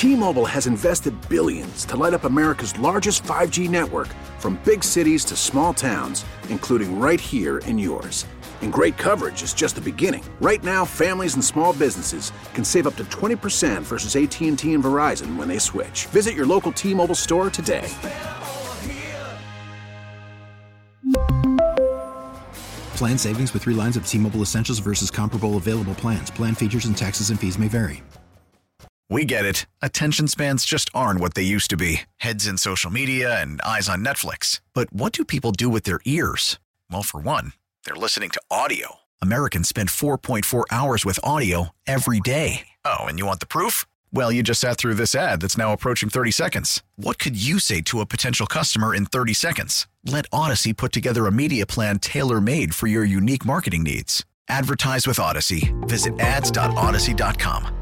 T-Mobile has invested billions to light up America's largest 5G network, from big cities to small towns, including right here in yours. And great coverage is just the beginning. Right now, families and small businesses can save up to 20% versus AT&T and Verizon when they switch. Visit your local T-Mobile store today. Plan savings with 3 lines of T-Mobile Essentials versus comparable available plans. Plan features and taxes and fees may vary. We get it. Attention spans just aren't what they used to be. Heads in social media and eyes on Netflix. But what do people do with their ears? Well, for one, they're listening to audio. Americans spend 4.4 hours with audio every day. Oh, and you want the proof? Well, you just sat through this ad that's now approaching 30 seconds. What could you say to a potential customer in 30 seconds? Let Odyssey put together a media plan tailor-made for your unique marketing needs. Advertise with Odyssey. Visit ads.odyssey.com.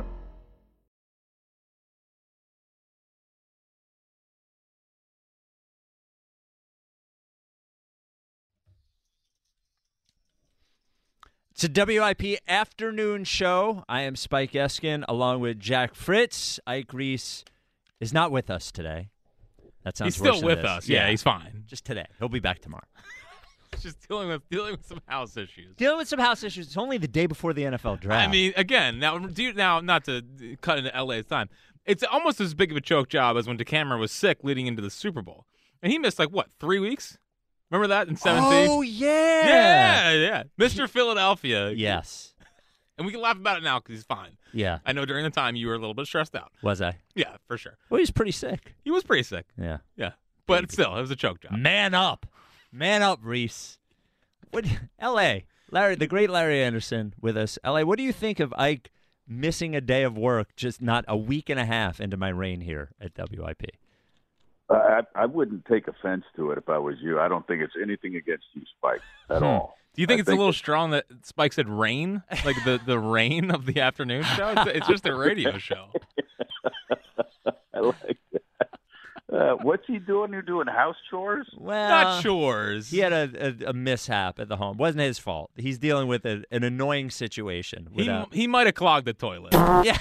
It's a WIP afternoon show. I am Spike Eskin along with Jack Fritz. Ike Reese is not with us today. That sounds He's worse still than with this. us. Yeah, he's fine. Just today. He'll be back tomorrow. Just dealing with some house issues. Dealing with some house issues. It's only the day before the NFL draft. I mean, again, now not to cut into LA's time, it's almost as big of a choke job as when DeCamera was sick leading into the Super Bowl. And he missed 3 weeks? Remember that in 17? Oh, yeah. Yeah. Mr. Philadelphia. Yes. And we can laugh about it now because he's fine. Yeah. I know during the time you were a little bit stressed out. Was I? Yeah, for sure. Well, he's pretty sick. He was pretty sick. Yeah. Yeah. But still, it was a choke job. Man up. Man up, Reese. What? L.A. Larry, the great Larry Anderson with us. L.A., what do you think of Ike missing a day of work, just not a week and a half into my reign here at WIP? I wouldn't take offense to it if I was you. I don't think it's anything against you, Spike, at all. Do you think it's a little strong that Spike said rain? Like the rain of the afternoon show? It's just a radio show. I like that. What's he doing? You're doing house chores? Well, not chores. He had a mishap at the home. Wasn't his fault. He's dealing with an annoying situation. He might have clogged the toilet. Yeah.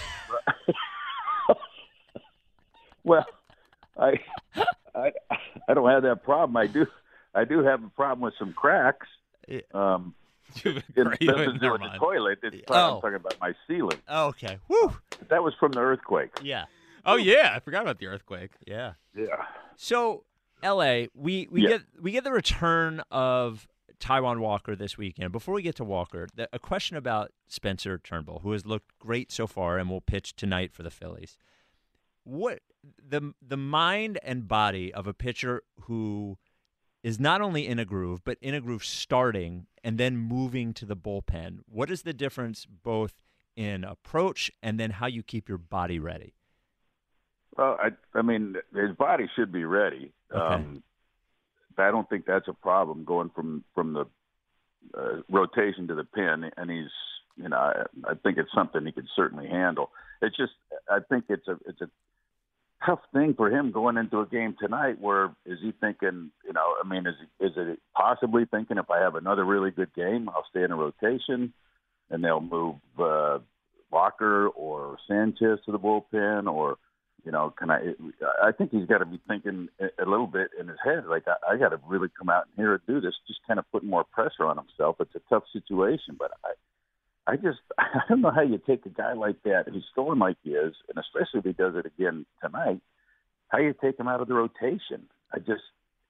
Well, I don't have that problem. I do have a problem with some cracks. It doesn't do with the toilet. I'm talking about my ceiling. Oh, okay. Woo. That was from the earthquake. Yeah. Oh yeah, I forgot about the earthquake. Yeah. Yeah. So, LA, we get the return of Taijuan Walker this weekend. Before we get to Walker, a question about Spencer Turnbull, who has looked great so far and will pitch tonight for the Phillies. What the mind and body of a pitcher who is not only in a groove, but in a groove starting and then moving to the bullpen. What is the difference both in approach and then how you keep your body ready? Well, I mean, his body should be ready. Okay. I don't think that's a problem going from the rotation to the pin, and he's, I think it's something he could certainly handle. It's just, I think it's a tough thing for him going into a game tonight. Where is he thinking? Is it possibly thinking if I have another really good game, I'll stay in a rotation, and they'll move Walker or Sanchez to the bullpen, or can I think he's got to be thinking a little bit in his head, like I got to really come out and here and do this, just kind of putting more pressure on himself. It's a tough situation, but I don't know how you take a guy like that who's throwing like he is, and especially if he does it again tonight, how you take him out of the rotation. I just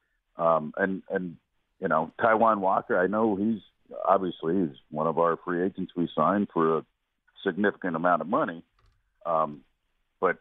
Taijuan Walker, I know he's one of our free agents we signed for a significant amount of money, but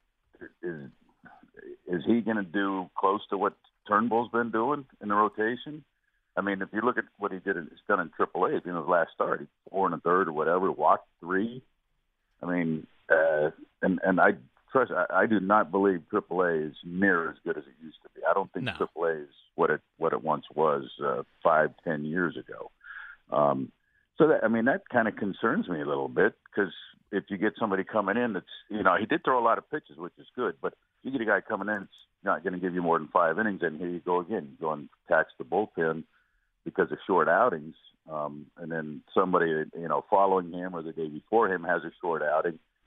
is he going to do close to what Turnbull's been doing in the rotation? I mean, if you look at what he's done in AAA, in his last start, he's 4 1/3 or whatever, walked 3. I mean, and I do not believe AAA is near as good as it used to be. I don't think AAA is what it once was 5-10 years ago. So that kind of concerns me a little bit, because if you get somebody coming in that's, he did throw a lot of pitches, which is good, but you get a guy coming in that's not going to give you more than 5 innings, and here you go again. You go and tax the bullpen because of short outings, and then somebody, following him or the day before him has a short outing.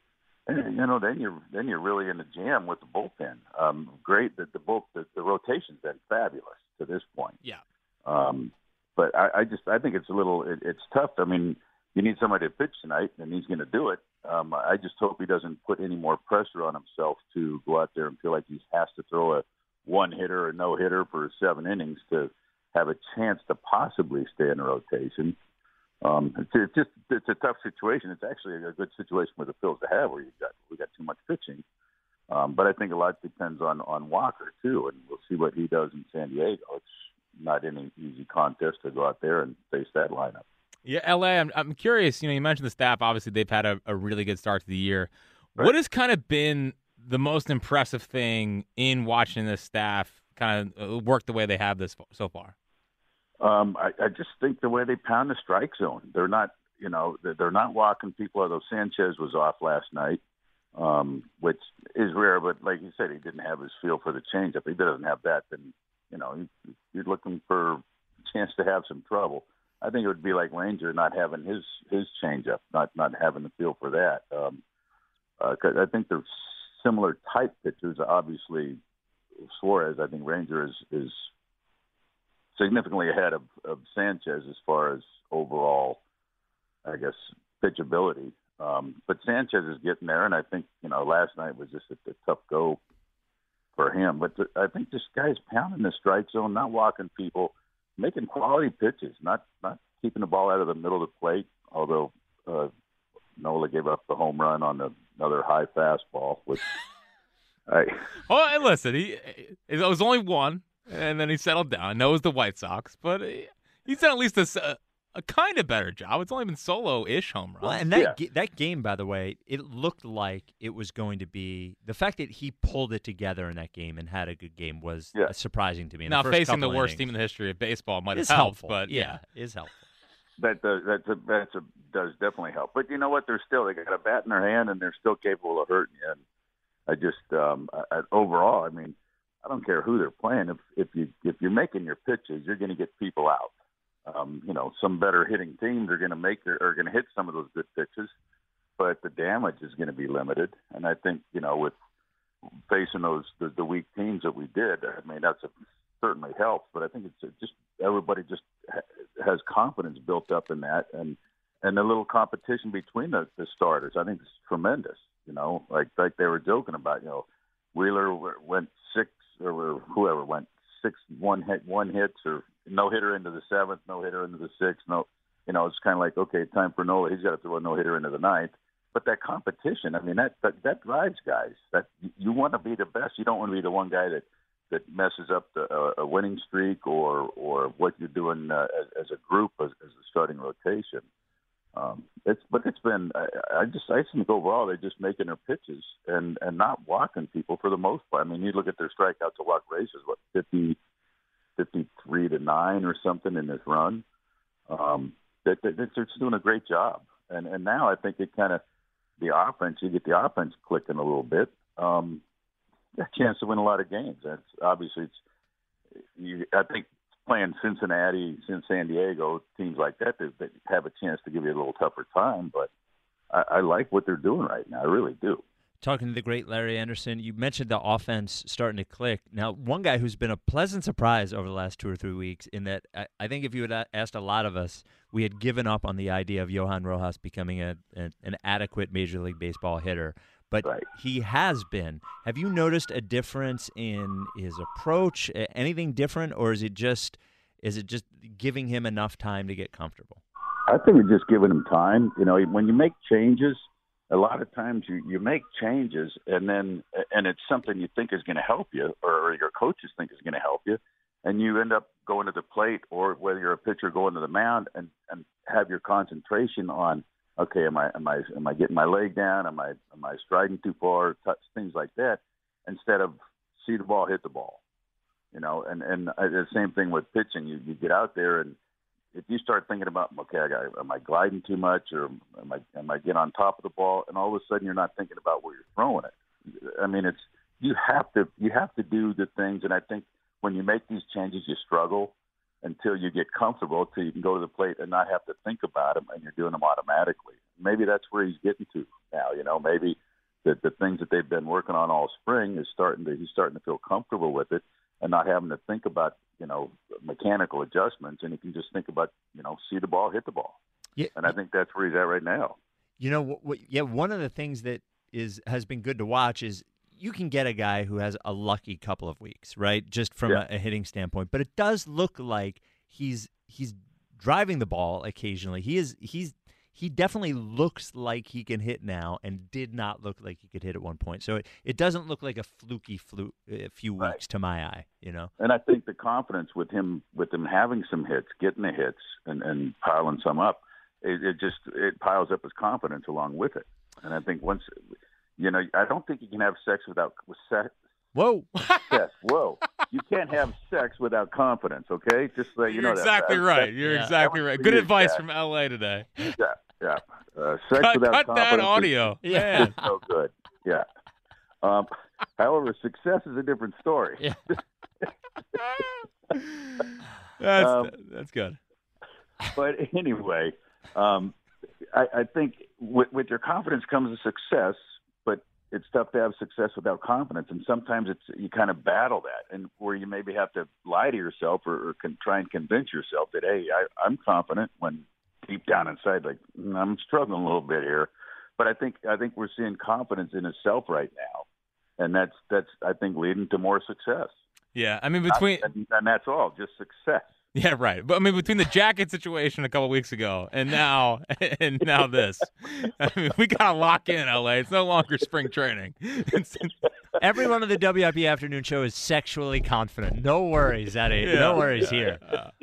And, then you're really in the jam with the bullpen. Great that the rotation's been fabulous to this point. Yeah. But I think it's it's tough. I mean, you need somebody to pitch tonight, and he's going to do it. I just hope he doesn't put any more pressure on himself to go out there and feel like he has to throw a one-hitter or no-hitter for 7 innings to have a chance to possibly stay in the rotation. It's a tough situation. It's actually a good situation for the Phils to have, where we got too much pitching. But I think a lot depends on Walker too, and we'll see what he does in San Diego. It's not any easy contest to go out there and face that lineup. Yeah, LA. I'm curious. You mentioned the staff. Obviously, they've had a really good start to the year. Right. What has kind of been the most impressive thing in watching this staff kind of work the way they have this so far? I just think the way they pound the strike zone. They're not, they're not walking people. Although Sanchez was off last night, which is rare. But like you said, he didn't have his feel for the changeup. If he doesn't have that, then you're looking for a chance to have some trouble. I think it would be like Ranger not having his changeup, not having the feel for that. 'Cause I think they're similar type pitchers. Obviously, Suarez, I think Ranger is significantly ahead of Sanchez as far as overall, I guess, pitchability. But Sanchez is getting there, and I think last night was just a tough go for him. But I think this guy's pounding the strike zone, not walking people, making quality pitches, not keeping the ball out of the middle of the plate. Although Nola gave up the home run on another high fastball, which listen, it was only one, and then he settled down. I know it was the White Sox, but he's done at least a kind of better job. It's only been solo-ish home runs. Well, and that game, by the way, it looked like it was going to be – the fact that he pulled it together in that game and had a good game was surprising to me. Now, facing the worst team in the history of baseball might have helped, but yeah, is helpful. That does definitely help. But you know what? They got a bat in their hand, and they're still capable of hurting you. And I just overall, I mean, I don't care who they're playing. If you're making your pitches, you're going to get people out. Some better hitting teams are going to hit some of those good pitches, but the damage is going to be limited. And I think with facing the weak teams that we did, I mean that's certainly helps. But I think it's just everybody just has confidence built up in that, and the little competition between the starters. I think it's tremendous. Like they were joking about. Wheeler went 6, or whoever went 6 one hits or no hitter into the 7th, no hitter into the 6th. No, it's kind of like, okay, time for Nola. He's got to throw a no hitter into the 9th. But that competition, I mean, that drives guys. That you want to be the best. You don't want to be the one guy that messes up a winning streak or what you're doing as a group as a starting rotation. It's been I think overall they're just making their pitches and not walking people for the most part. I mean, you look at their strikeout to walk ratios, 53 to 9 or something in this run. They're just doing a great job. And now I think it kind of you get the offense clicking a little bit. A chance to win a lot of games. I think playing Cincinnati, San Diego, teams like that, they have a chance to give you a little tougher time. But I like what they're doing right now. I really do. Talking to the great Larry Anderson, you mentioned the offense starting to click. Now, one guy who's been a pleasant surprise over the last 2 or 3 weeks, in that I think if you had asked a lot of us, we had given up on the idea of Johan Rojas becoming an adequate Major League Baseball hitter. But right. He has been. Have you noticed a difference in his approach? Anything different, or is it just giving him enough time to get comfortable? I think we're just giving him time. When you make changes, a lot of times you make changes and it's something you think is going to help you or your coaches think is going to help you, and you end up going to the plate, or whether you're a pitcher going to the mound and have your concentration on, okay, am I getting my leg down? Am I striding too far? Things like that, instead of see the ball, hit the ball. And the same thing with pitching. You get out there, and if you start thinking about, okay, am I gliding too much, or am I getting on top of the ball, and all of a sudden you're not thinking about where you're throwing it. I mean, you have to do the things, and I think when you make these changes, you struggle until you get comfortable, until you can go to the plate and not have to think about them, and you're doing them automatically. Maybe that's where he's getting to now. Maybe the things that they've been working on all spring he's starting to feel comfortable with it and not having to think about, mechanical adjustments. And he can just think about, see the ball, hit the ball. Yeah. And I think that's where he's at right now. One of the things that has been good to watch is you can get a guy who has a lucky couple of weeks, right? Just from a hitting standpoint. But it does look like he's driving the ball occasionally. He definitely looks like he can hit now and did not look like he could hit at one point. So it doesn't look like a fluky few weeks to my eye, And I think the confidence with him having some hits, getting the hits and piling some up, it piles up his confidence along with it. And I think once, I don't think you can have sex without sex. Whoa. Yes, whoa. You can't have sex without confidence, okay? Just so you know that. Exactly right. You're exactly right. Good advice from L.A. today. Yeah. Sex without cut confidence. That audio. Is so good. Yeah. However, success is a different story. Yeah. That's good. But anyway, I think with your confidence comes a success, but it's tough to have success without confidence. And sometimes you kind of battle that, and where you maybe have to lie to yourself or try and convince yourself that, hey, I'm confident, when deep down inside, like, I'm struggling a little bit here. But I think we're seeing confidence in himself right now, and that's I think leading to more success. Yeah, I mean and that's all, just success. Yeah, right. But I mean, between the jacket situation a couple weeks ago and now this, I mean, we gotta lock in, LA. It's no longer spring training. Everyone on the WIP afternoon show is sexually confident. No worries, Eddie. Yeah. No worries here.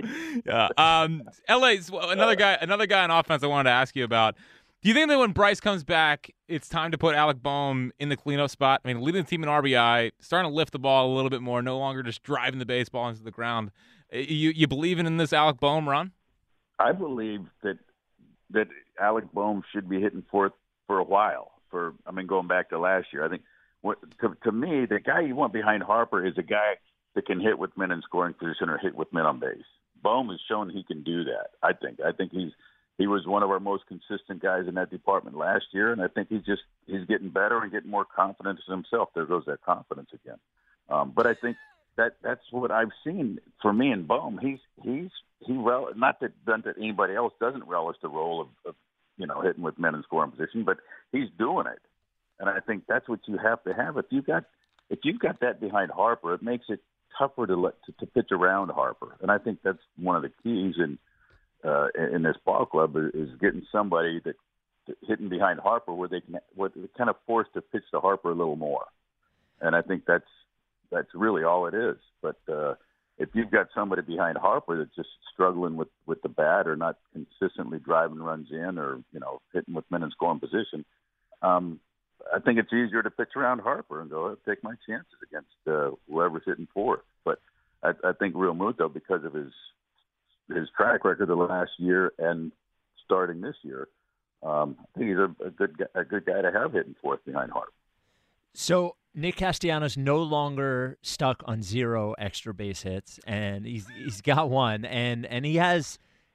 LA's another guy on offense I wanted to ask you about. Do you think that when Bryce comes back, it's time to put Alec Boehm in the cleanup spot? I mean, leading the team in RBI, starting to lift the ball a little bit more, no longer just driving the baseball into the ground. You believing in this Alec Boehm run? I believe that Alec Boehm should be hitting fourth for a while. Going back to last year, I think to me, the guy you want behind Harper is a guy that can hit with men in scoring position or hit with men on base. Boehm has shown he can do that. I think he was one of our most consistent guys in that department last year, and I think he's getting better and getting more confidence in himself. There goes that confidence again. But I think that's what I've seen for me in Boehm. Not that anybody else doesn't relish the role of hitting with men in scoring position, but he's doing it, and I think that's what you have to have. If you've got that behind Harper, it makes it tougher to pitch around Harper, and I think that's one of the keys in this ball club is getting somebody that hitting behind Harper where they're kind of forced to pitch to Harper a little more, and I think that's really all it is. But if you've got somebody behind Harper that's just struggling with the bat or not consistently driving runs in or hitting with men in scoring position, I think it's easier to pitch around Harper and go take my chances against whoever's hitting fourth. But I think Real Muto, because of his track record the last year and starting this year, I think he's a good guy to have hitting fourth behind Harper. So Nick Castellanos no longer stuck on 0 extra base hits, and he's got one, and he has,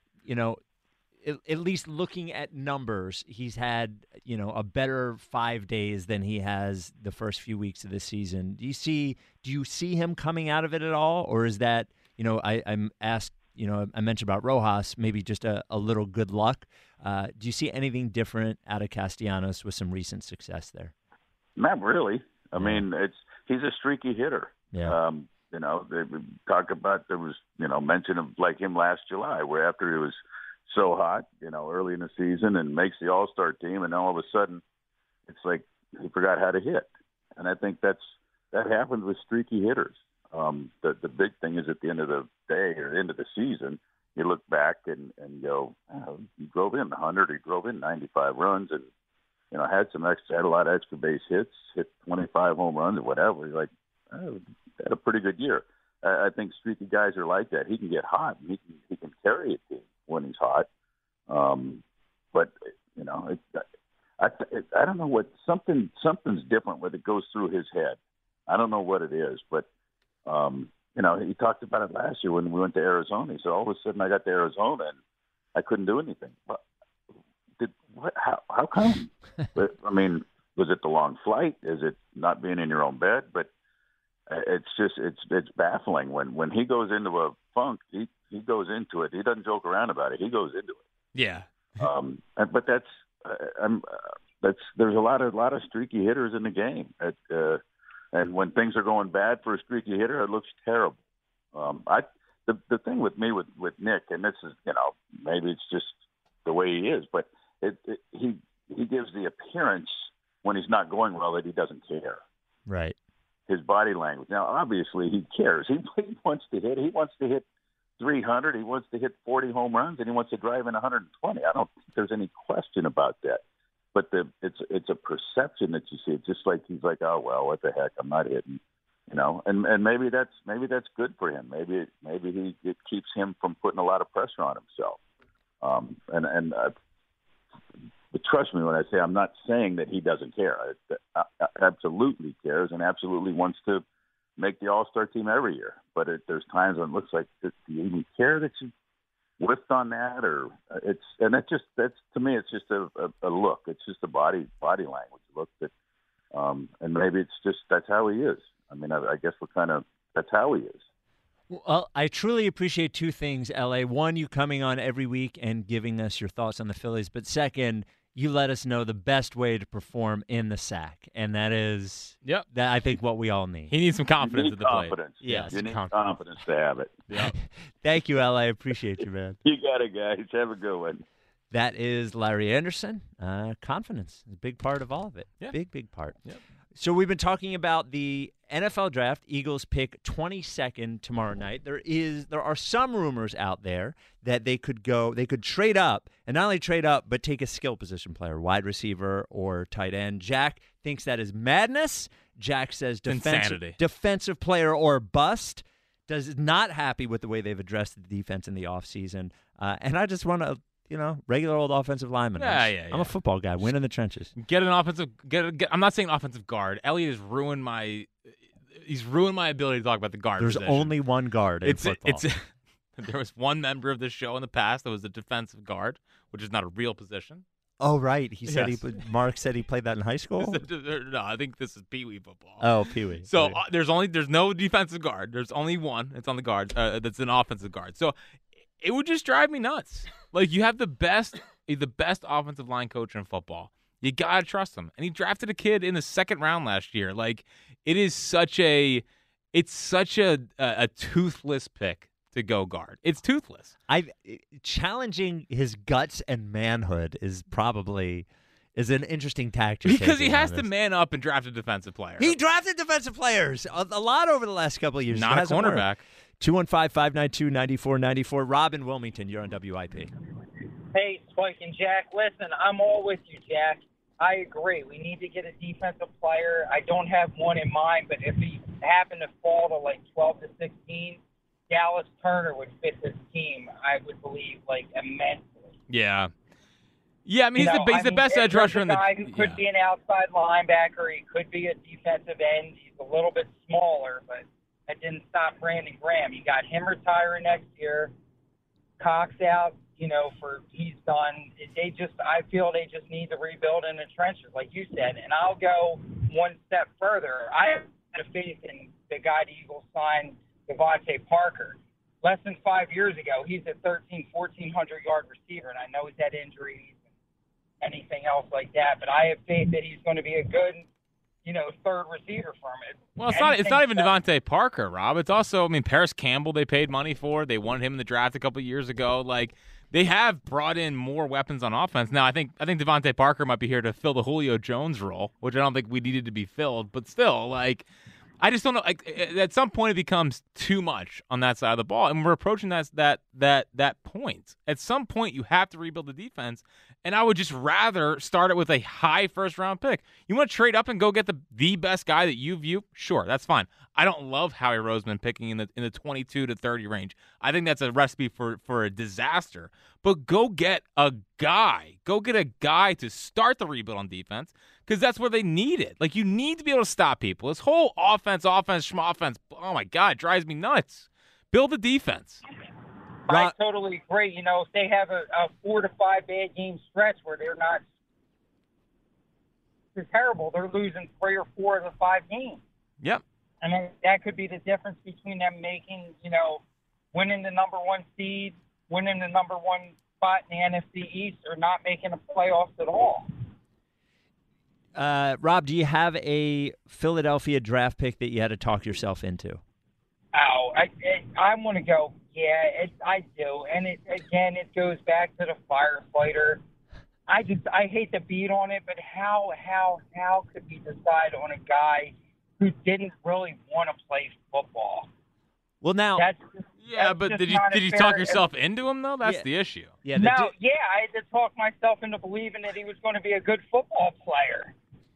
at least looking at numbers, he's had a better 5 days than he has the first few weeks of the season. Do you see him coming out of it at all, or is that I'm asked. I mentioned about Rojas, maybe just a little good luck. Do you see anything different out of Castellanos with some recent success there? Not really. I mean, he's a streaky hitter. Yeah. They talk about, there was, mention of like him last July, where after he was so hot, early in the season and makes the All-Star team, and all of a sudden it's like he forgot how to hit. And I think that happens with streaky hitters. The big thing is at the end of the day or the end of the season, you look back and go, he drove in 100, he drove in 95 runs, and had a lot of extra base hits, hit 25 home runs or whatever. He's like, had a pretty good year. I think streaky guys are like that. He can get hot, and he can carry a team when he's hot. But I don't know what something's different when it goes through his head. I don't know what it is, but he talked about it last year when we went to Arizona. He said, all of a sudden I got to Arizona and I couldn't do anything. How come? But, I mean, Was it the long flight? Is it not being in your own bed? But it's baffling when he goes into a funk. He goes into it. He doesn't joke around about it. He goes into it. Yeah. But there's a lot of streaky hitters in the game. And when things are going bad for a streaky hitter, it looks terrible. The thing with me with Nick, and this is, maybe it's just the way he is, but he gives the appearance when he's not going well that he doesn't care. Right. His body language. Now, obviously, he cares. He wants to hit. He wants to hit 300. He wants to hit 40 home runs, and he wants to drive in 120. I don't think there's any question about that. But it's a perception that you see. It's just like he's like, oh well, what the heck? I'm not hitting, And maybe that's good for him. Maybe it keeps him from putting a lot of pressure on himself. But trust me when I say I'm not saying that he doesn't care. Absolutely cares and absolutely wants to make the All-Star team every year. But there's times when it looks like, do you even care that you whiffed on that? Or that's to me, it's just a look. It's just a body language look that, and maybe it's just that's how he is. I mean, I guess that's how he is. Well, I truly appreciate two things, L.A. One, you coming on every week and giving us your thoughts on the Phillies. But second, you let us know the best way to perform in the sack. And that is that I think what we all need. He needs some confidence at the plate. Yes, you need confidence to have it. Yeah. Thank you, L.A. Appreciate you, man. You got it, guys. Have a good one. That is Larry Anderson. Confidence is a big part of all of it. Yeah. Big part. Yep. So we've been talking about the NFL draft. Eagles pick 22nd tomorrow night. There are some rumors out there that they could trade up, and not only trade up, but take a skill position player, wide receiver or tight end. Jack thinks that is madness. Jack says defensive player or bust. Is not happy with the way they've addressed the defense in the offseason. And I just want to, regular old offensive lineman. I'm a football guy. Win in the trenches. I'm not saying offensive guard. Elliot has ruined my ability to talk about the guard There's position. only one guard in football. There was one member of this show in the past that was a defensive guard, which is not a real position. Oh, right. He said Mark said he played that in high school? No, I think this is Pee Wee football. Oh, Pee Wee. So there's no defensive guard. There's only one. It's on the guard. That's an offensive guard. So it would just drive me nuts. Like, you have the best offensive line coach in football. You gotta trust him. And he drafted a kid in the second round last year. Like, it's such a toothless pick to go guard. It's toothless. Challenging his guts and manhood is an interesting tactic. Because he has to man up and draft a defensive player. He drafted defensive players a lot over the last couple of years. Not a cornerback. 215-592-9494. Robin Wilmington, you're on WIP. Hey, Spike and Jack, listen, I'm all with you, Jack. I agree. We need to get a defensive player. I don't have one in mind, but if he happened to fall to like 12 to 16, Dallas Turner would fit this team, I would believe, like, immensely. Yeah. Yeah, I mean, he's the best edge rusher in the guy who could be an outside linebacker. He could be a defensive end. He's a little bit smaller, but that didn't stop Brandon Graham. You got him retiring next year. Cox out, he's done. I feel they just need to rebuild in the trenches, like you said. And I'll go one step further. I have faith in the guy the Eagles signed, Devontae Parker. Less than 5 years ago, he's a 1,400-yard receiver, and I know he's had injuries and anything else like that, but I have faith that he's going to be a good, third receiver for him. Well, it's not even Devontae Parker, Rob. It's also, Paris Campbell they paid money for. They wanted him in the draft a couple of years ago. Like, they have brought in more weapons on offense. Now, I think Devontae Parker might be here to fill the Julio Jones role, which I don't think we needed to be filled, but still, like, I just don't know. Like, at some point, it becomes too much on that side of the ball, and we're approaching that point. At some point, you have to rebuild the defense, and I would just rather start it with a high first-round pick. You want to trade up and go get the best guy that you view? Sure, that's fine. I don't love Howie Roseman picking in the 22 to 30 range. I think that's a recipe for a disaster. But go get a guy. Go get a guy to start the rebuild on defense, because that's where they need it. Like, you need to be able to stop people. This whole offense, schmoffense, oh, my God, it drives me nuts. Build a defense. I totally agree. If they have a 4 to 5 bad game stretch where they're not is terrible. They're losing 3 or 4 of the 5 games. Yep. And then that could be the difference between them making, winning the number 1 seed, winning the number 1 spot in the NFC East, or not making the playoffs at all. Rob, do you have a Philadelphia draft pick that you had to talk yourself into? Oh, I'm going to go, I do. And it goes back to the firefighter. I hate to beat on it, but how could we decide on a guy who didn't really want to play football? Well, now, but did you talk yourself into him though? That's the issue. Yeah, I had to talk myself into believing that he was going to be a good football player.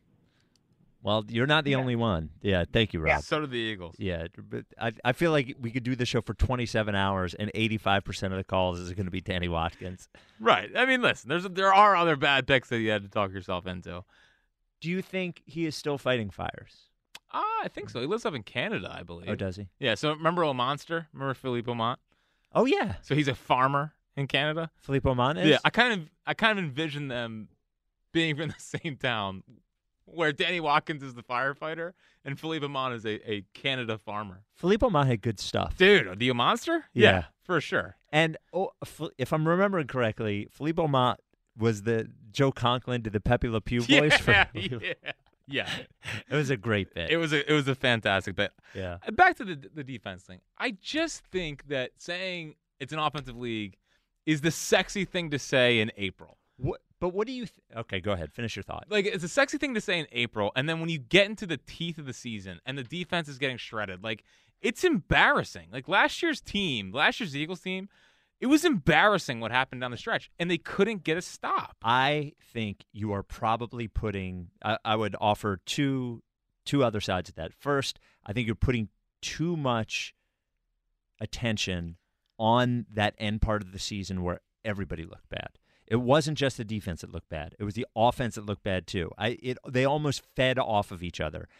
Well, you're not the only one. Yeah, thank you, Rob. Yeah, so did the Eagles. Yeah, but I feel like we could do the show for 27 hours, and 85% of the calls is going to be Danny Watkins. Right. I mean, listen, there are other bad picks that you had to talk yourself into. Do you think he is still fighting fires? I think so. He lives up in Canada, I believe. Oh, does he? Yeah, so remember Monster? Remember Philippe Aumont? Oh, yeah. So he's a farmer in Canada? Philippe Aumont is? Yeah, I kind of envision them being from the same town, where Danny Watkins is the firefighter and Philippe Aumont is a Canada farmer. Philippe Aumont had good stuff. Dude, the Monster? Yeah, for sure. And if I'm remembering correctly, Philippe Aumont was the Joe Conklin to the Pepe Le Pew voice. Yeah. It was a great bit. It was a fantastic bit. Yeah. Back to the defense thing. I just think that saying it's an offensive league is the sexy thing to say in April. But what do you okay, go ahead. Finish your thought. Like, it's a sexy thing to say in April, and then when you get into the teeth of the season and the defense is getting shredded, like, it's embarrassing. Like, last year's Eagles team, it was embarrassing what happened down the stretch, and they couldn't get a stop. I think you are probably putting I would offer two other sides of that. First, I think you're putting too much attention on that end part of the season where everybody looked bad. It wasn't just the defense that looked bad. It was the offense that looked bad too. They almost fed off of each other.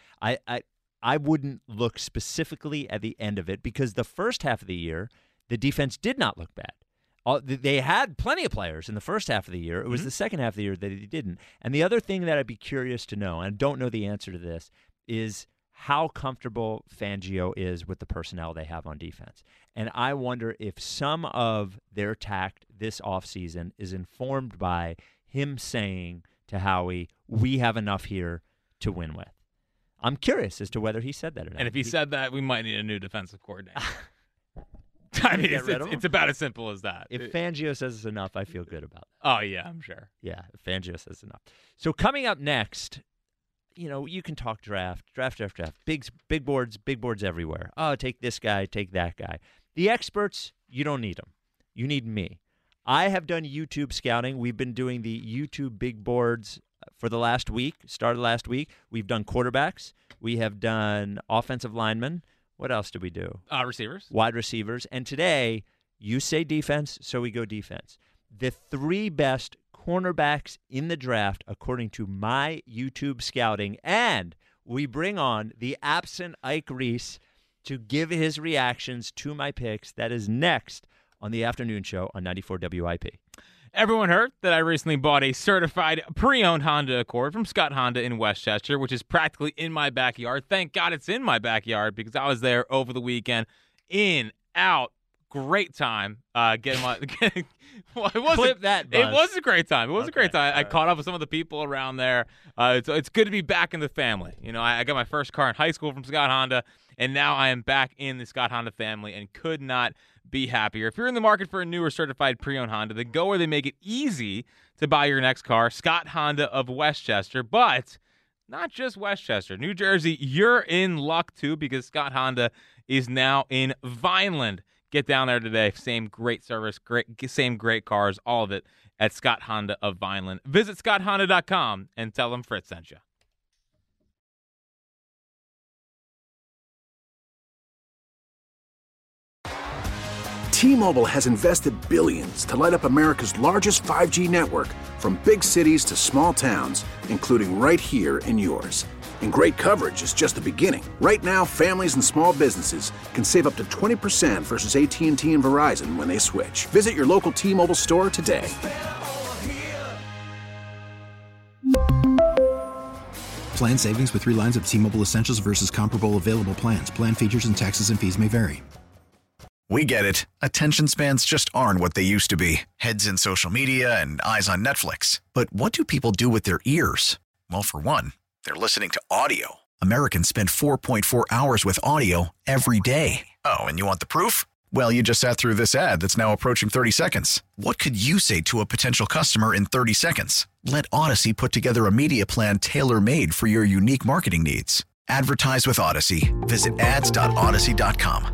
I wouldn't look specifically at the end of it because the first half of the year, the defense did not look bad. They had plenty of players in the first half of the year. It was the second half of the year that they didn't. And the other thing that I'd be curious to know, and I don't know the answer to this, is how comfortable Fangio is with the personnel they have on defense. And I wonder if some of their tact this offseason is informed by him saying to Howie, we have enough here to win with. I'm curious as to whether he said that or not. And if he said that, we might need a new defensive coordinator. I mean, it's about as simple as that. If Fangio says it's enough, I feel good about that. Oh, yeah, I'm sure. Yeah, if Fangio says enough. So coming up next, you can talk draft. Big boards everywhere. Oh, take this guy, take that guy. The experts, you don't need them. You need me. I have done YouTube scouting. We've been doing the YouTube big boards for the last week, started last week. We've done quarterbacks. We have done offensive linemen. What else did we do? Receivers. Wide receivers. And today, you say defense, so we go defense. The 3 best cornerbacks in the draft, according to my YouTube scouting. And we bring on the absent Ike Reese to give his reactions to my picks. That is next on the afternoon show on 94 WIP. Everyone heard that I recently bought a certified pre-owned Honda Accord from Scott Honda in Westchester, which is practically in my backyard. Thank God it's in my backyard because I was there over the weekend. In, out, great time. Getting my well, Clip that, Buzz. It was a great time. It was a great time. I right. caught up with some of the people around there. It's good to be back in the family. I got my first car in high school from Scott Honda, and now I am back in the Scott Honda family and could not be happier. If you're in the market for a new or certified pre-owned Honda, then go where they make it easy to buy your next car, Scott Honda of Westchester. But not just Westchester. New Jersey, you're in luck too because Scott Honda is now in Vineland. Get down there today. Same great service, same great cars, all of it at Scott Honda of Vineland. Visit scotthonda.com and tell them Fritz sent you. T-Mobile has invested billions to light up America's largest 5G network, from big cities to small towns, including right here in yours. And great coverage is just the beginning. Right now, families and small businesses can save up to 20% versus AT&T and Verizon when they switch. Visit your local T-Mobile store today. Plan savings with 3 lines of T-Mobile Essentials versus comparable available plans. Plan features and taxes and fees may vary. We get it. Attention spans just aren't what they used to be. Heads in social media and eyes on Netflix. But what do people do with their ears? Well, for one, they're listening to audio. Americans spend 4.4 hours with audio every day. Oh, and you want the proof? Well, you just sat through this ad that's now approaching 30 seconds. What could you say to a potential customer in 30 seconds? Let Odyssey put together a media plan tailor-made for your unique marketing needs. Advertise with Odyssey. Visit ads.odyssey.com.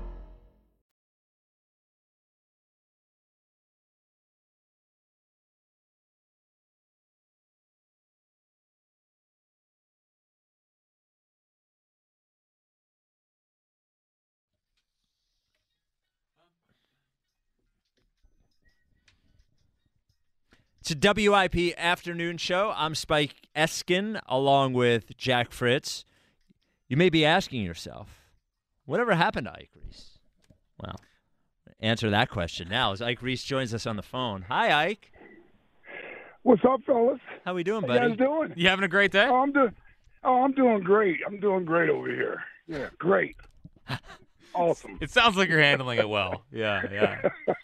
It's a WIP afternoon show. I'm Spike Eskin along with Jack Fritz. You may be asking yourself, whatever happened to Ike Reese? Well, answer that question now as Ike Reese joins us on the phone. Hi, Ike. What's up, fellas? How we doing, How buddy? you guys doing? You having a great day? I'm doing great. I'm doing great over here. Yeah, great. Awesome. It sounds like you're handling it well. Yeah.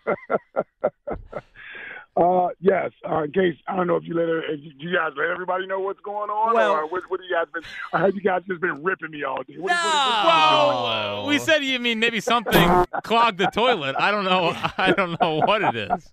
Yes. In case I don't know if you you guys let everybody know what's going on, Well- or what do you guys been? I heard you guys just been ripping me all day. Well, we said you mean maybe something clogged the toilet. I don't know. I don't know what it is.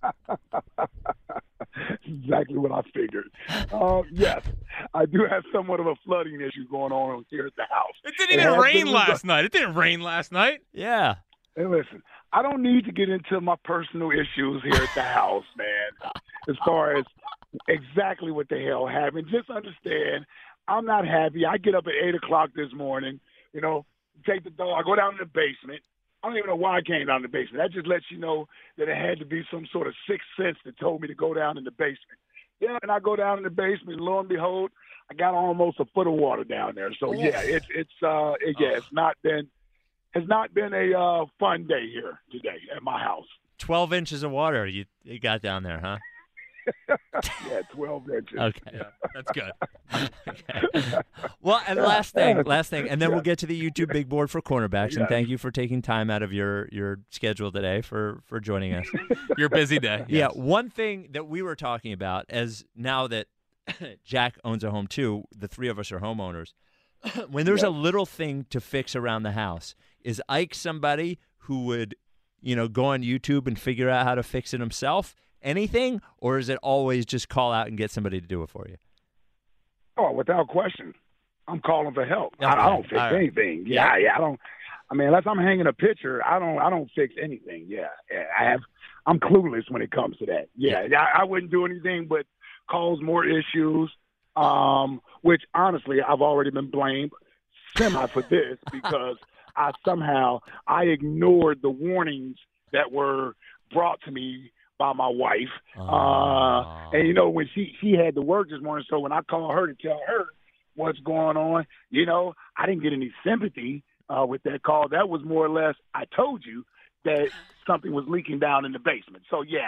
Exactly what I figured. Yes, I do have somewhat of a flooding issue going on here at the house. It didn't even rain last night. It didn't rain last night. Yeah. Hey, listen, I don't need to get into my personal issues here at the house, man, as far as exactly what the hell happened. Just understand, I'm not happy. I get up at 8 o'clock this morning, take the dog. I go down in the basement. I don't even know why I came down in the basement. That just lets you know that it had to be some sort of sixth sense that told me to go down in the basement. Yeah, and I go down in the basement, and lo and behold, I got almost a foot of water down there. So, yeah, it's not been a fun day here today at my house. 12 inches of water you got down there, huh? Yeah, 12 inches. Okay. Yeah, that's good. Okay. Well, and last thing, and then we'll get to the YouTube big board for cornerbacks, and thank you for taking time out of your schedule today for joining us. Your busy day. Yeah, Yes. one thing that we were talking about, as now that Jack owns a home too, the three of us are homeowners, when there's a little thing to fix around the house, is Ike somebody who would, go on YouTube and figure out how to fix it himself? Anything, or is it always just call out and get somebody to do it for you? Oh, without question. I'm calling for help. Okay. I don't fix All right. anything. Yeah, I don't. I mean, unless I'm hanging a picture, I don't fix anything. Yeah, I'm clueless when it comes to that. Yeah, I wouldn't do anything but cause more issues. Which honestly, I've already been blamed semi for this because I ignored the warnings that were brought to me by my wife. And when she had to work this morning, so when I called her to tell her what's going on, I didn't get any sympathy with that call. That was more or less, I told you that something was leaking down in the basement. So this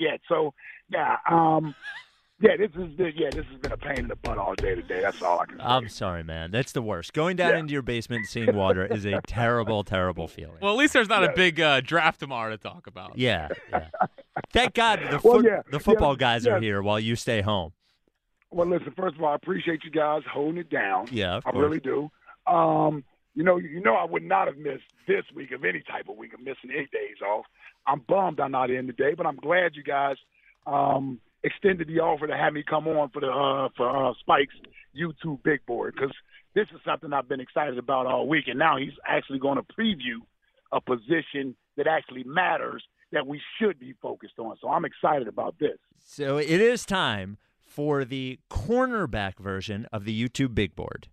has been a pain in the butt all day today. That's all I can say. I'm sorry, man. That's the worst. Going down into your basement and seeing water is a terrible, terrible feeling. Well, at least there's not a big draft tomorrow to talk about. Yeah. Thank God the football guys are here while you stay home. Well, listen, first of all, I appreciate you guys holding it down. Yeah, of course. I really do. I would not have missed this week of any type of week of missing 8 days off. I'm bummed I'm not in today, but I'm glad you guys extended the offer to have me come on for Spike's YouTube big board, because this is something I've been excited about all week, and now he's actually going to preview a position that actually matters that we should be focused on. So I'm excited about this. So it is time for the cornerback version of the YouTube big board.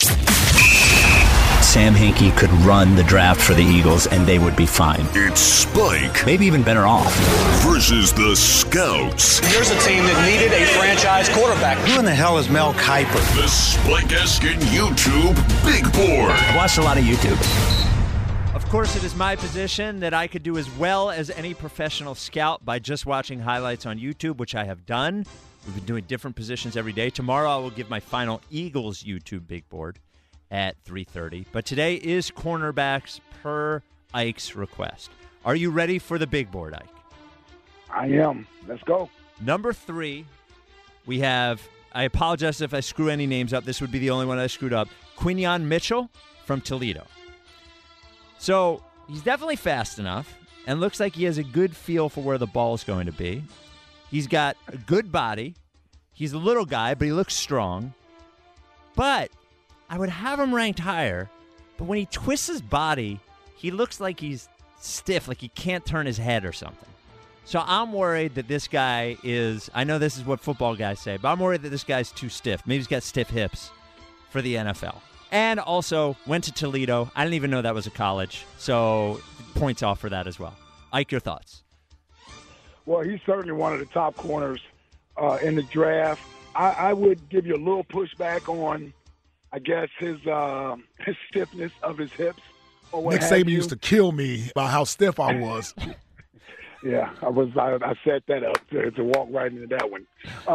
Sam Hinkie could run the draft for the Eagles and they would be fine. It's Spike Maybe even better off. versus the Scouts. Here's a team that needed a franchise quarterback. Who in the hell is Mel Kiper? The Spike Eskin YouTube Big Board. I watched a lot of YouTube. Of course, it is my position that I could do as well as any professional scout by just watching highlights on YouTube, which I have done. We've been doing different positions every day. Tomorrow I will give my final Eagles YouTube big board at 3:30. But today is cornerbacks per Ike's request. Are you ready for the big board, Ike? I am. Let's go. Number 3, we have, I apologize if I screw any names up. This would be the only one I screwed up. Quinyon Mitchell from Toledo. So he's definitely fast enough and looks like he has a good feel for where the ball is going to be. He's got a good body. He's a little guy, but he looks strong. But I would have him ranked higher. But when he twists his body, he looks like he's stiff, like he can't turn his head or something. So I'm worried that this guy is, I know this is what football guys say, but I'm worried that this guy's too stiff. Maybe he's got stiff hips for the NFL. And also went to Toledo. I didn't even know that was a college. So points off for that as well. Ike, your thoughts? Well, he's certainly one of the top corners in the draft. I would give you a little pushback on, I guess, his stiffness of his hips. Or what Nick Saban used to kill me about how stiff I was. Yeah, I set that up to walk right into that one.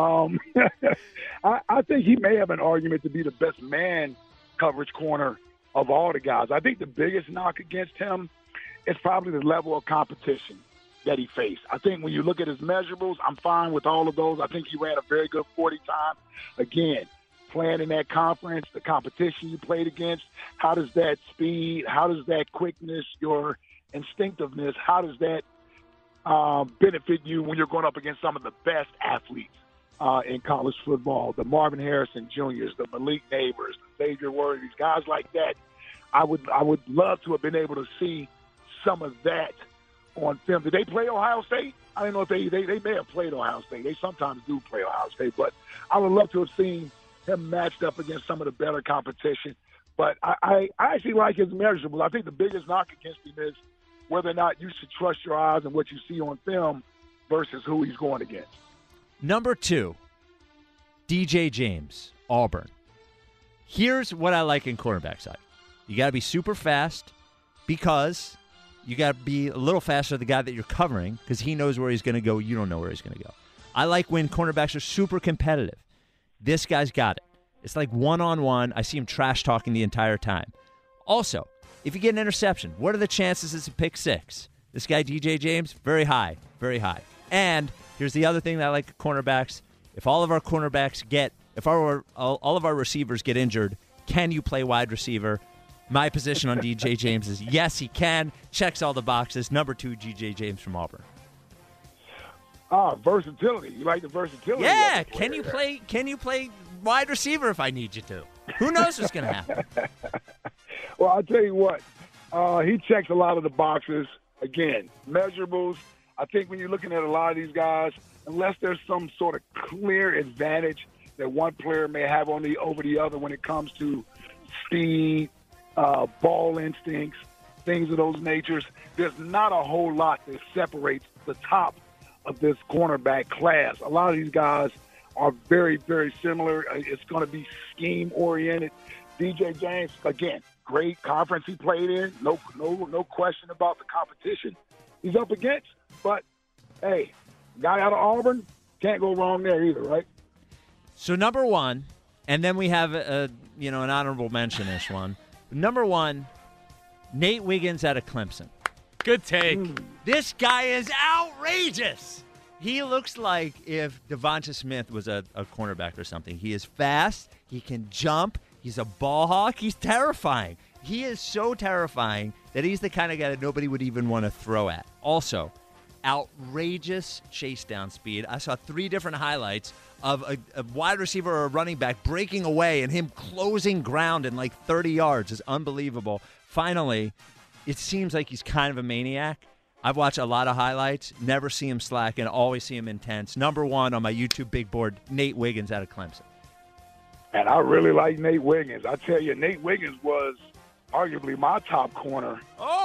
I think he may have an argument to be the best man coverage corner of all the guys. I think the biggest knock against him is probably the level of competition that he faced. I think when you look at his measurables, I'm fine with all of those. I think he ran a very good 40 time. Again, playing in that conference, the competition you played against, how does that speed, how does that quickness, your instinctiveness, how does that benefit you when you're going up against some of the best athletes in college football, the Marvin Harrison Jr.'s, the Malik Neighbors, the Xavier Worthy's, guys like that. I would love to have been able to see some of that on film. Did they play Ohio State? I don't know if they may have played Ohio State. They sometimes do play Ohio State, but I would love to have seen him matched up against some of the better competition. But I actually like his measurables. I think the biggest knock against him is whether or not you should trust your eyes and what you see on film versus who he's going against. Number 2, DJ James, Auburn. Here's what I like in cornerback side. You got to be super fast because you got to be a little faster than the guy that you're covering because he knows where he's going to go. You don't know where he's going to go. I like when cornerbacks are super competitive. This guy's got it. It's like one-on-one. I see him trash-talking the entire time. Also, if you get an interception, what are the chances it's a pick six? This guy, DJ James, very high, very high. And here's the other thing that I like at cornerbacks. If all of our cornerbacks all of our receivers get injured, can you play wide receiver? My position on DJ James is yes, he can. Checks all the boxes. Number 2, DJ James from Auburn. Versatility. You like the versatility? Yeah. Can you play wide receiver if I need you to? Who knows what's going to happen? Well, I'll tell you what. He checks a lot of the boxes. Again, measurables. I think when you're looking at a lot of these guys, unless there's some sort of clear advantage that one player may have over the other when it comes to speed, ball instincts, things of those natures, there's not a whole lot that separates the top of this cornerback class. A lot of these guys are very, very similar. It's going to be scheme-oriented. DJ James, again, great conference he played in. No question about the competition he's up against. But, hey, guy out of Auburn, can't go wrong there either, right? So number 1, and then we have an honorable mention-ish one. Number 1, Nate Wiggins out of Clemson. Good take. This guy is outrageous. He looks like if Devonta Smith was a cornerback or something. He is fast. He can jump. He's a ball hawk. He's terrifying. He is so terrifying that he's the kind of guy that nobody would even want to throw at. Also, outrageous chase down speed. I saw 3 different highlights of a wide receiver or a running back breaking away and him closing ground in like 30 yards. Is unbelievable. Finally, it seems like he's kind of a maniac. I've watched a lot of highlights, never see him slack, and always see him intense. Number 1 on my YouTube big board, Nate Wiggins out of Clemson. And I really like Nate Wiggins. I tell you, Nate Wiggins was arguably my top corner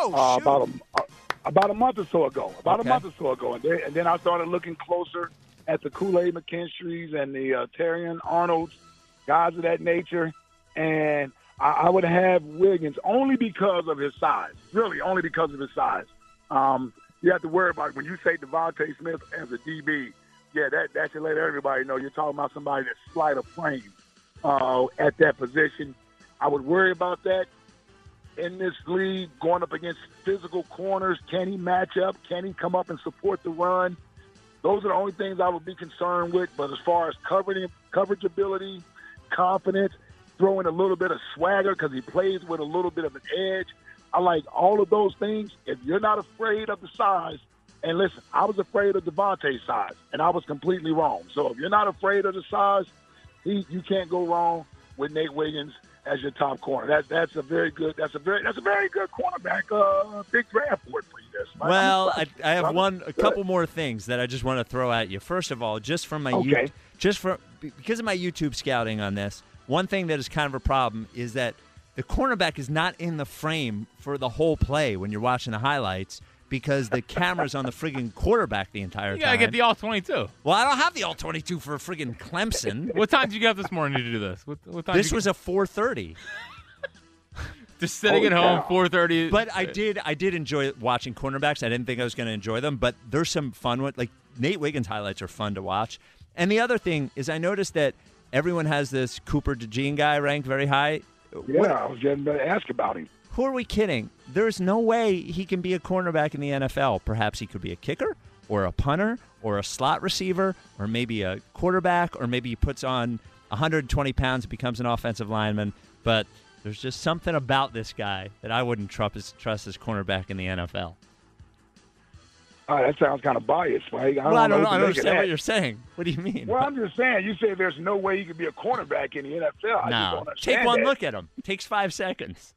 about a month or so ago. And then I started looking closer at the Kool-Aid McKinstry's and the Terrion Arnolds, guys of that nature. And I would have Wiggins only because of his size, really only because of his size. You have to worry about when you say Devonta Smith as a DB, yeah, that should let everybody know you're talking about somebody that's slight of frame at that position. I would worry about that in this league, going up against physical corners. Can he match up? Can he come up and support the run? Those are the only things I would be concerned with. But as far as coverage ability, confidence, throwing a little bit of swagger because he plays with a little bit of an edge, I like all of those things. If you're not afraid of the size, and listen, I was afraid of Devontae's size, and I was completely wrong. So if you're not afraid of the size, you can't go wrong with Nate Wiggins as your top corner. That's a very good cornerback. Big draft board for you this. Well, I have a couple more things that I just want to throw at you. First of all, just from my because of my YouTube scouting on this, one thing that is kind of a problem is that the cornerback is not in the frame for the whole play when you're watching the highlights because the camera's on the friggin' quarterback the entire time. You got to get the all-22. Well, I don't have the all-22 for friggin' Clemson. What time did you get up this morning to do this? What time? This was a 4:30. Just sitting at home, 4:30. But I did enjoy watching cornerbacks. I didn't think I was going to enjoy them, but there's some fun ones. Like Nate Wiggins highlights are fun to watch. And the other thing is I noticed that everyone has this Cooper DeJean guy ranked very high. Yeah, I was going to ask about him. Who are we kidding? There's no way he can be a cornerback in the NFL. Perhaps he could be a kicker or a punter or a slot receiver or maybe a quarterback or maybe he puts on 120 pounds and becomes an offensive lineman. But there's just something about this guy that I wouldn't trust as cornerback in the NFL. That sounds kind of biased, Mike. I don't understand what you're saying. What do you mean? Well, I'm just saying. You say there's no way he could be a cornerback in the NFL. No. Take one look at him. It takes 5 seconds.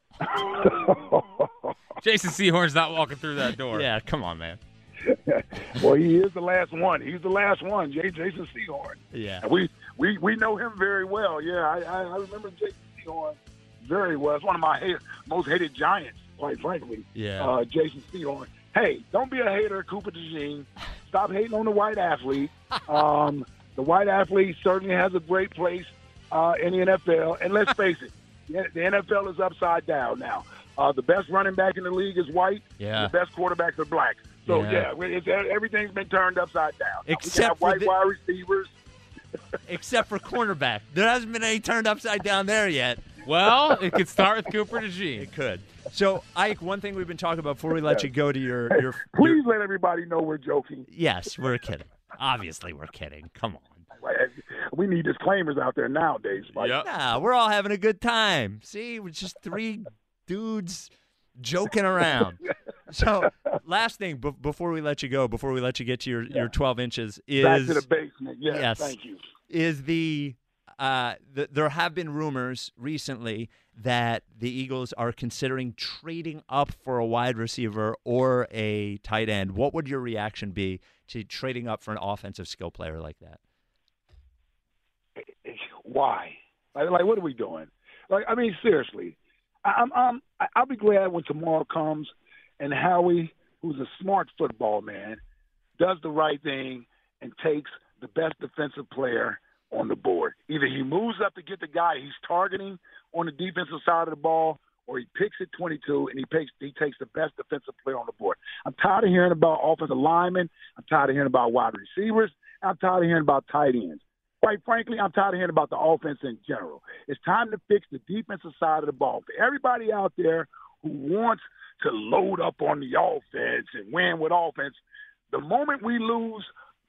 Jason Sehorn's not walking through that door. Yeah, come on, man. Well, he is the last one. He's the last one, Jason Sehorn. Yeah. And we know him very well. Yeah, I remember Jason Sehorn very well. It's one of my most hated Giants, quite frankly. Yeah. Jason Sehorn. Hey, don't be a hater, Cooper DeJean. Stop hating on the white athlete. The white athlete certainly has a great place in the NFL. And let's face it, the NFL is upside down now. The best running back in the league is white. Yeah. And the best quarterbacks are black. So, everything's been turned upside down. Except for white wide receivers. Except for cornerback. There hasn't been any turned upside down there yet. Well, it could start with Cooper DeJean. It could. So, Ike, one thing we've been talking about before we let you go to your Please let everybody know we're joking. Yes, we're kidding. Obviously, we're kidding. Come on. We need disclaimers out there nowadays, Mike. Yep. Nah, we're all having a good time. See, we're just 3 dudes joking around. So, last thing before we let you go, before we let you get to your 12 inches is back to the basement. Yes, thank you. Is there have been rumors recently that the Eagles are considering trading up for a wide receiver or a tight end. What would your reaction be to trading up for an offensive skill player like that? Why? Like what are we doing? Seriously. I'll be glad when tomorrow comes and Howie, who's a smart football man, does the right thing and takes the best defensive player on the board. Either he moves up to get the guy he's targeting on the defensive side of the ball, or he picks at 22 and he takes the best defensive player on the board. I'm tired of hearing about offensive linemen. I'm tired of hearing about wide receivers. I'm tired of hearing about tight ends. Quite frankly, I'm tired of hearing about the offense in general. It's time to fix the defensive side of the ball. For everybody out there who wants to load up on the offense and win with offense, the moment we lose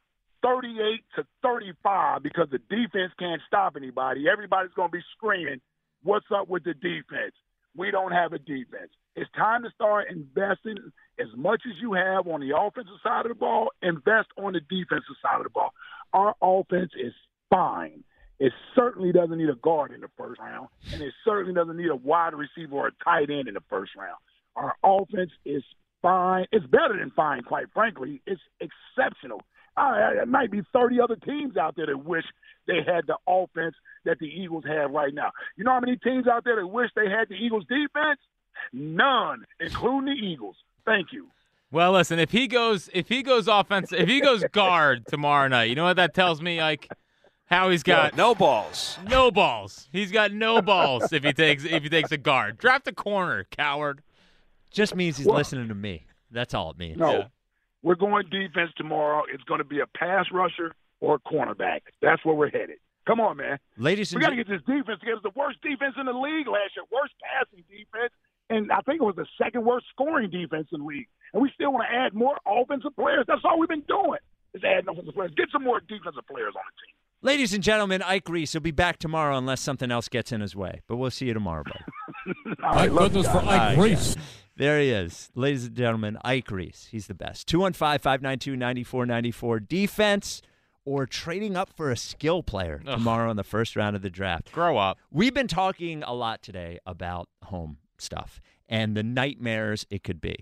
38-35 because the defense can't stop anybody, everybody's going to be screaming, what's up with the defense? We don't have a defense. It's time to start investing as much as you have on the offensive side of the ball, invest on the defensive side of the ball. Our offense is fine. It certainly doesn't need a guard in the first round, and it certainly doesn't need a wide receiver or a tight end in the first round. Our offense is fine. It's better than fine, quite frankly. It's exceptional. There might be 30 other teams out there that wish they had the offense that the Eagles have right now. You know how many teams out there that wish they had the Eagles' defense? None, including the Eagles. Thank you. Well, listen, if he goes guard tomorrow night, you know what that tells me, Ike? How he's got no balls. No balls. He's got no balls if he takes a guard. Draft a corner, coward. Just means he's listening to me. That's all it means. No. Yeah. We're going defense tomorrow. It's going to be a pass rusher or a cornerback. That's where we're headed. Come on, man. Ladies and we got to get this defense together. It's the worst defense in the league last year, worst passing defense, and I think it was the second worst scoring defense in the league. And we still want to add more offensive players. That's all we've been doing is adding offensive players. Get some more defensive players on the team. Ladies and gentlemen, Ike Reese will be back tomorrow unless something else gets in his way. But we'll see you tomorrow, buddy. Thank goodness for Ike Reese. There he is. Ladies and gentlemen, Ike Reese. He's the best. 215-592-9494. Defense or trading up for a skill player tomorrow in the first round of the draft. Grow up. We've been talking a lot today about home stuff and the nightmares it could be.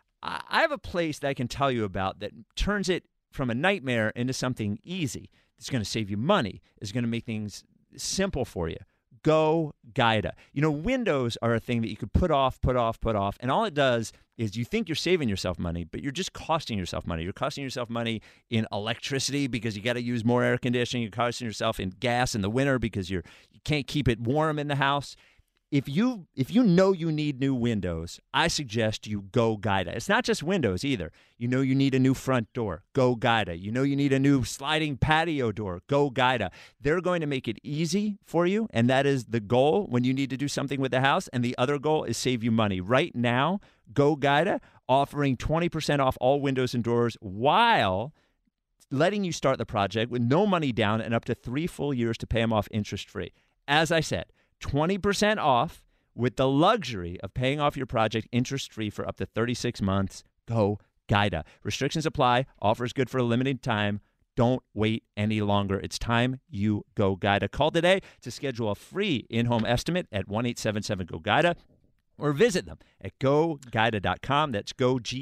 I have a place that I can tell you about that turns it from a nightmare into something easy. It's going to save you money. It's going to make things simple for you. Go Guida. You know, windows are a thing that you could put off, and all it does is you think you're saving yourself money, but you're just costing yourself money. You're costing yourself money in electricity because you got to use more air conditioning. You're costing yourself in gas in the winter because you can't keep it warm in the house. If you know you need new windows, I suggest you go Guida. It's not just windows either. You know you need a new front door, go Guida. You know you need a new sliding patio door, go Guida. They're going to make it easy for you, and that is the goal when you need to do something with the house. And the other goal is save you money. Right now, go Guida offering 20% off all windows and doors while letting you start the project with no money down and up to 3 full years to pay them off interest-free. As I said, 20% off with the luxury of paying off your project interest-free for up to 36 months. Go Guida. Restrictions apply. Offers good for a limited time. Don't wait any longer. It's time you go Guida. Call today to schedule a free in-home estimate at 1-877-GO-GUIDA or visit them at GoGuida.com. That's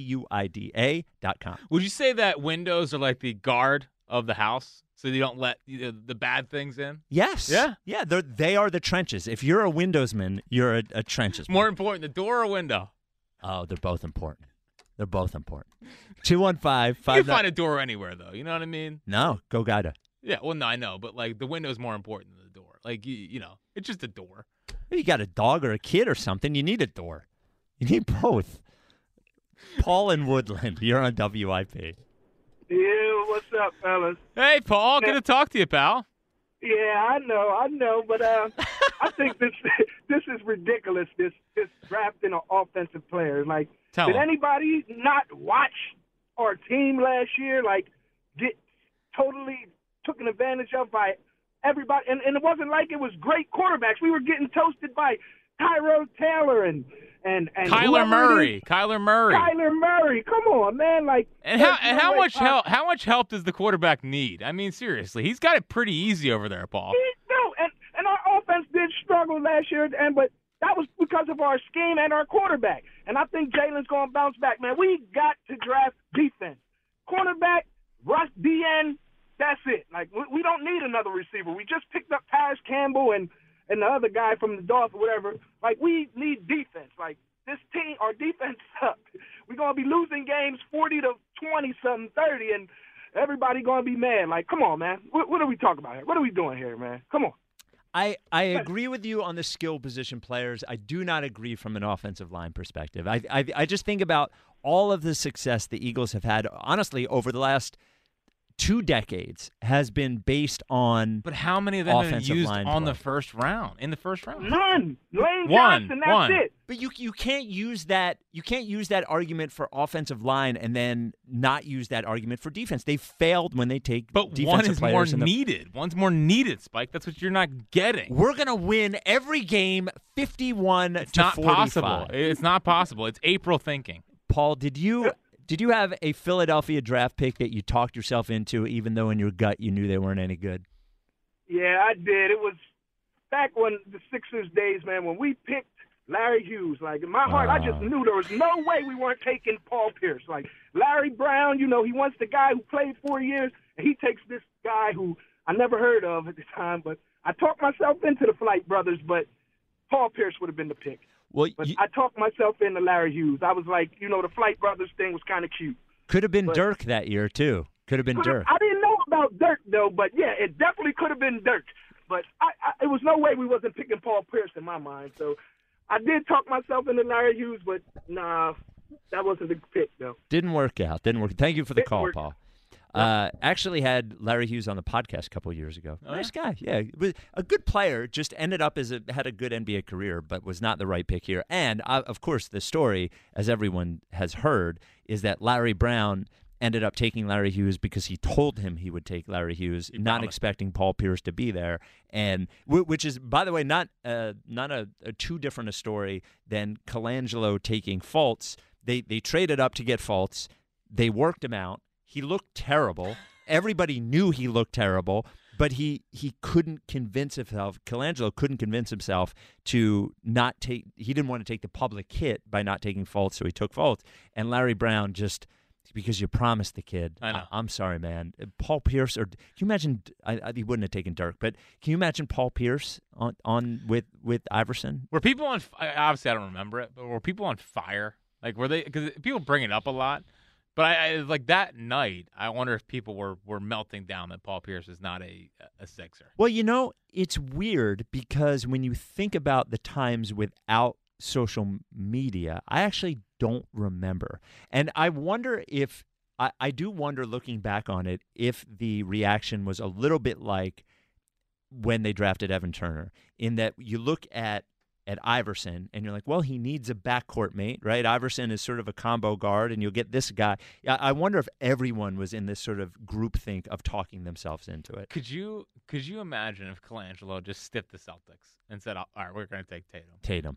GoGuida.com. Would you say that windows are like the guard of the house? So you don't let the bad things in? Yes. Yeah? Yeah, they are the trenches. If you're a windowsman, you're a trenches man. More important, the door or window? Oh, they're both important. They're both important. 215-5... You can find a door anywhere, though. You know what I mean? No, go Guida. Yeah, well, no, I know. But, like, the window's more important than the door. Like, you know, it's just a door. You got a dog or a kid or something, you need a door. You need both. Paul in Woodland, you're on WIP. Yeah, what's up, fellas? Hey, Paul, good to talk to you, pal. Yeah, I know, but I think this is ridiculous. This drafting of offensive players. Like, did anybody not watch our team last year? Like, get totally taken advantage of by everybody, and it wasn't like it was great quarterbacks. We were getting toasted by Tyrod Taylor and Kyler Murray. Kyler Murray. Come on, man. Like, and how much help does the quarterback need? I mean, seriously, he's got it pretty easy over there, Paul. And our offense did struggle last year, but that was because of our scheme and our quarterback. And I think Jalen's going to bounce back, man. We got to draft defense, cornerback, rush, DN. That's it. Like, we don't need another receiver. We just picked up Paris Campbell and the other guy from the Dolphins, whatever. Like, we need defense. Like, this team, our defense sucks. We're going to be losing games 40 to 20-something, 30, and everybody going to be mad. Like, come on, man. What are we talking about here? What are we doing here, man? Come on. I agree with you on the skill position players. I do not agree from an offensive line perspective. I just think about all of the success the Eagles have had, honestly, over the last 2 decades has been based on. But how many of them have been used on the first round? In the first round, none. Lane Johnson, that's it. But you can't use that. You can't use that argument for offensive line and then not use that argument for defense. They failed when they take. But defensive one is players more needed. One's more needed, Spike. That's what you're not getting. We're gonna win every game, 51 it's to not 45. Possible. It's not possible. It's April thinking. Paul, did you have a Philadelphia draft pick that you talked yourself into, even though in your gut you knew they weren't any good? Yeah, I did. It was back when the Sixers days, man, when we picked Larry Hughes. Like, in my heart, I just knew there was no way we weren't taking Paul Pierce. Like, Larry Brown, you know, he wants the guy who played 4 years, and he takes this guy who I never heard of at the time. But I talked myself into the Flight Brothers, but Paul Pierce would have been the pick. Well, I talked myself into Larry Hughes. I was like, you know, the Flight Brothers thing was kind of cute. Could have been Dirk that year, too. Could have been Dirk. I didn't know about Dirk, though, but, yeah, it definitely could have been Dirk. But it was no way we wasn't picking Paul Pierce in my mind. So I did talk myself into Larry Hughes, but, nah, That wasn't a pick, though. Didn't work out. Thank you for the call, Paul. Actually had Larry Hughes on the podcast a couple of years ago. Nice guy. Yeah. Was a good player, just ended up had a good NBA career, but was not the right pick here. And, of course, the story, as everyone has heard, is that Larry Brown ended up taking Larry Hughes because he told him he would take Larry Hughes, not expecting Paul Pierce to be there. And which is, by the way, not a too different a story than Colangelo taking Fultz. They traded up to get Fultz. They worked him out. He looked terrible. Everybody knew he looked terrible, but he couldn't convince himself. Colangelo couldn't convince himself to not take. He didn't want to take the public hit by not taking Fultz, so he took Fultz. And Larry Brown just, because you promised the kid. I know. I'm sorry, man. Paul Pierce, or can you imagine? He wouldn't have taken Dirk, but can you imagine Paul Pierce on with Iverson? Were people on? Obviously, I don't remember it, but were people on fire? Like, were they? Because people bring it up a lot. But I like that night, I wonder if people were melting down that Paul Pierce is not a Sixer. Well, it's weird because when you think about the times without social media, I actually don't remember. And I wonder if I do wonder, looking back on it, if the reaction was a little bit like when they drafted Evan Turner, in that you look at Iverson, and you're like, well, he needs a backcourt mate, right? Iverson is sort of a combo guard, and you'll get this guy. I wonder if everyone was in this sort of groupthink of talking themselves into it. Could you imagine if Colangelo just stiffed the Celtics and said, all right, we're going to take Tatum.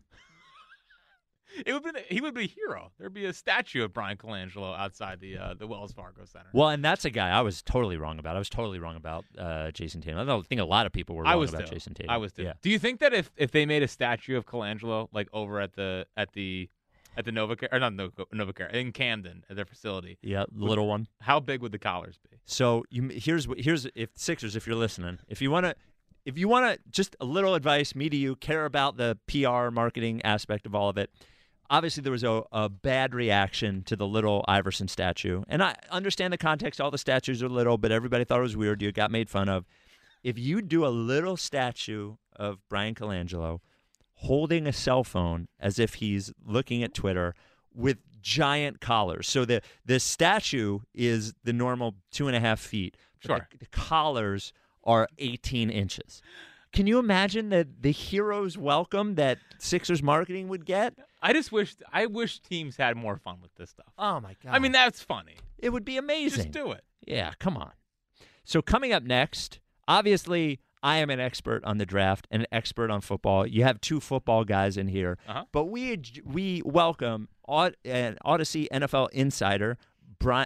He would be a hero. There'd be a statue of Brian Colangelo outside the Wells Fargo Center. Well, and that's a guy I was totally wrong about. I was totally wrong about Jason Tatum. I think a lot of people were wrong about Jason Tatum. I was too. Yeah. Do you think that if they made a statue of Colangelo, like over at the Novacare, or not Novacare, in Camden at their facility? Yeah, the little one. How big would the collars be? So here's if Sixers, if you're listening, if you want to just a little advice, me to you, care about the PR marketing aspect of all of it. Obviously, there was a bad reaction to the little Iverson statue. And I understand the context. All the statues are little, but everybody thought it was weird. You got made fun of. If you do a little statue of Brian Colangelo holding a cell phone as if he's looking at Twitter with giant collars. So the statue is the normal 2.5 feet. Sure. The collars are 18 inches. Can you imagine the hero's welcome that Sixers marketing would get? I wish teams had more fun with this stuff. Oh, my God. I mean, that's funny. It would be amazing. Just do it. Yeah, come on. So coming up next, obviously, I am an expert on the draft and an expert on football. You have two football guys in here. Uh-huh. But we welcome Odyssey NFL insider, Brian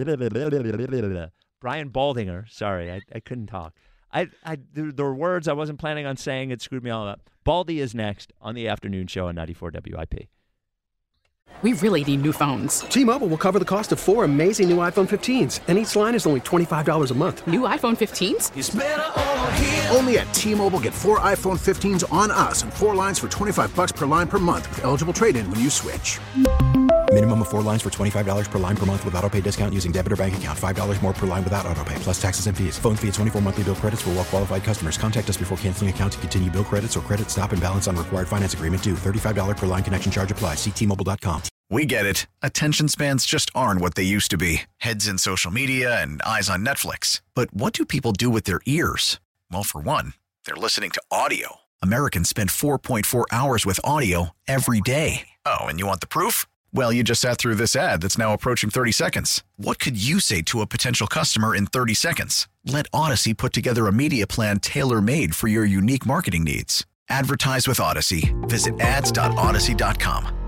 Baldinger. Sorry, I couldn't talk. There were words I wasn't planning on saying. It screwed me all up. Baldy is next on the afternoon show on 94 WIP. We really need new phones. T-Mobile will cover the cost of 4 amazing new iPhone 15s, and each line is only $25 a month. New iPhone 15s? It's better over here. Only at T-Mobile, get 4 iPhone 15s on us and 4 lines for $25 per line per month with eligible trade-in when you switch. Minimum of 4 lines for $25 per line per month with autopay discount using debit or bank account. $5 more per line without autopay, plus taxes and fees. Phone fee at 24 monthly bill credits for well-qualified customers. Contact us before canceling account to continue bill credits or credit stop and balance on required finance agreement due. $35 per line connection charge applies. See T-Mobile.com. We get it. Attention spans just aren't what they used to be. Heads in social media and eyes on Netflix. But what do people do with their ears? Well, for one, they're listening to audio. Americans spend 4.4 hours with audio every day. Oh, and you want the proof? Well, you just sat through this ad that's now approaching 30 seconds. What could you say to a potential customer in 30 seconds? Let Odyssey put together a media plan tailor-made for your unique marketing needs. Advertise with Odyssey. Visit ads.odyssey.com.